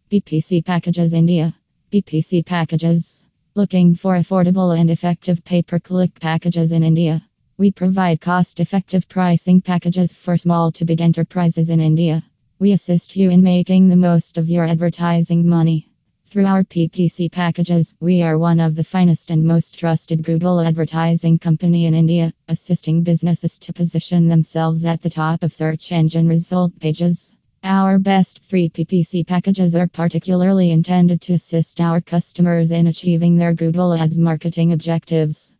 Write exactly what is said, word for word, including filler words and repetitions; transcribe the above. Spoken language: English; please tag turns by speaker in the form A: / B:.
A: B P C Packages India. B P C Packages. Looking for affordable and effective pay-per-click packages in India? We provide cost-effective pricing packages for small to big enterprises in India. We assist you in making the most of your advertising money. Through our P P C packages, we are one of the finest and most trusted Google advertising company in India, assisting businesses to position themselves at the top of search engine result pages. Our best three P P C packages are particularly intended to assist our customers in achieving their Google Ads marketing objectives.